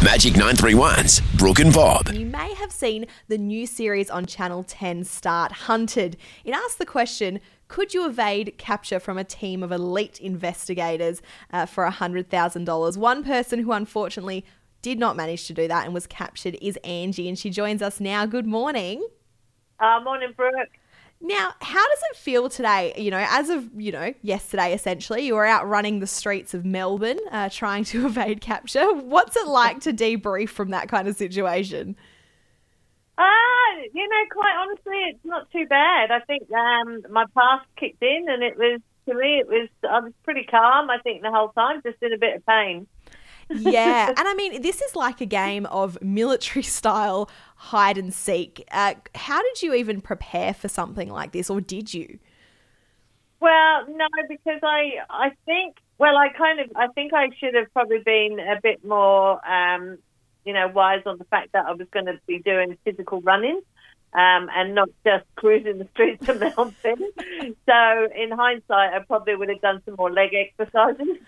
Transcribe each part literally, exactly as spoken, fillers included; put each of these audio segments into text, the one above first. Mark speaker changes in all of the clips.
Speaker 1: Magic nine three one's Brooke and Bob.
Speaker 2: You may have seen the new series on Channel ten start, Hunted. It asks the question, could you evade capture from a team of elite investigators uh, for one hundred thousand dollars? One person who unfortunately did not manage to do that and was captured is Angie, and she joins us now. Good morning.
Speaker 3: Uh, morning, Brooke.
Speaker 2: Now, how does it feel today? You know, as of, you know, yesterday, essentially, you were out running the streets of Melbourne uh, trying to evade capture. What's it like to debrief from that kind of situation?
Speaker 3: Ah, uh, you know, quite honestly, it's not too bad. I think um, my past kicked in and it was, to me, it was, I was pretty calm, I think, the whole time, just in a bit of pain.
Speaker 2: Yeah, and I mean, this is like a game of military-style hide and seek. Uh, how did you even prepare for something like this, or did you?
Speaker 3: Well, no, because I, I think, well, I kind of, I think I should have probably been a bit more, um, you know, wise on the fact that I was going to be doing physical running. Um, and not just cruising the streets of Melbourne. So in hindsight, I probably would have done some more leg exercises.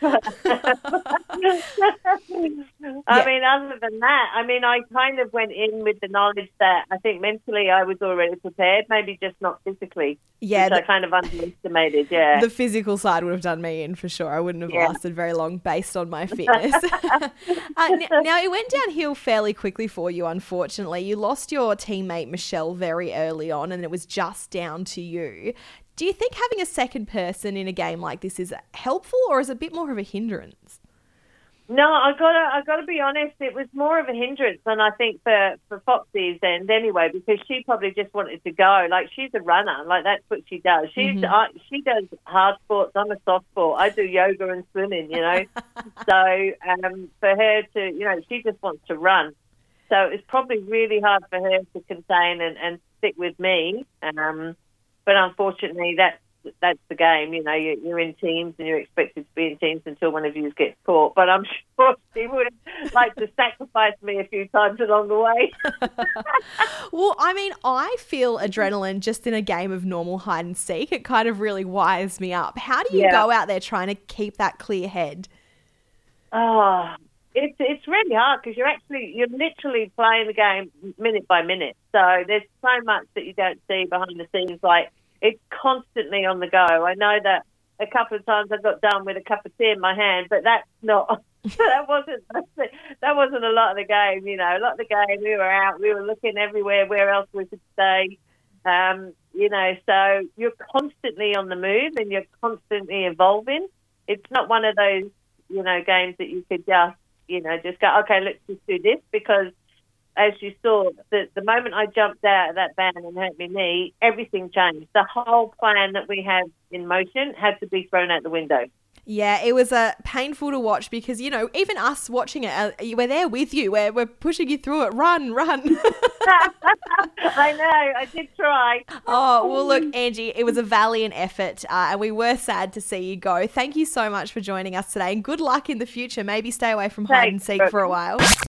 Speaker 3: I
Speaker 2: yeah.
Speaker 3: mean, other than that, I mean, I kind of went in with the knowledge that I think mentally I was already prepared, maybe just not physically.
Speaker 2: Yeah,
Speaker 3: which
Speaker 2: the,
Speaker 3: I kind of underestimated, yeah.
Speaker 2: The physical side would have done me in for sure. I wouldn't have
Speaker 3: yeah.
Speaker 2: lasted very long based on my fitness. uh, n- now, it went downhill fairly quickly for you, unfortunately. You lost your teammate Michelle very early on and it was just down to you. Do you think having a second person in a game like this is helpful, or is it a bit more of a hindrance?
Speaker 3: No, I gotta, I gotta be honest. It was more of a hindrance than I think for for Foxy's end anyway, because she probably just wanted to go. Like, she's a runner, like that's what she does. She's,
Speaker 2: Mm-hmm.
Speaker 3: I, she does hard sports. I'm a soft sport. I do yoga and swimming. You know, so um, for her to, you know, she just wants to run. So it's probably really hard for her to contain and, and stick with me. Um, but unfortunately, that's that's the game. You know, you're, you're in teams and you're expected to be in teams until one of you gets caught. But I'm sure she would like to sacrifice me a few times along the way.
Speaker 2: Well, I mean, I feel adrenaline just in a game of normal hide and seek. It kind of really wires me up. How do you
Speaker 3: Yeah.
Speaker 2: go out there trying to keep that clear head?
Speaker 3: Oh, it's it's really hard because you're actually, you're literally playing the game minute by minute. So there's so much that you don't see behind the scenes. Like, it's constantly on the go. I know that a couple of times I got done with a cup of tea in my hand, but that's not, that wasn't, that wasn't a lot of the game, you know. A lot of the game, we were out, we were looking everywhere, where else we could stay. Um, you know, so you're constantly on the move and you're constantly evolving. It's not one of those, you know, games that you could just, you know, just go, okay, let's just do this, because as you saw, the, the moment I jumped out of that van and hurt my knee, everything changed. The whole plan that we had in motion had to be thrown out the window.
Speaker 2: Yeah, it was uh, painful to watch because, you know, even us watching it, uh, we're there with you. We're, we're pushing you through it. Run, run.
Speaker 3: I know. I did try.
Speaker 2: Oh, well, look, Angie, it was a valiant effort uh, and we were sad to see you go. Thank you so much for joining us today and good luck in the future. Maybe stay away from hide and seek for a while.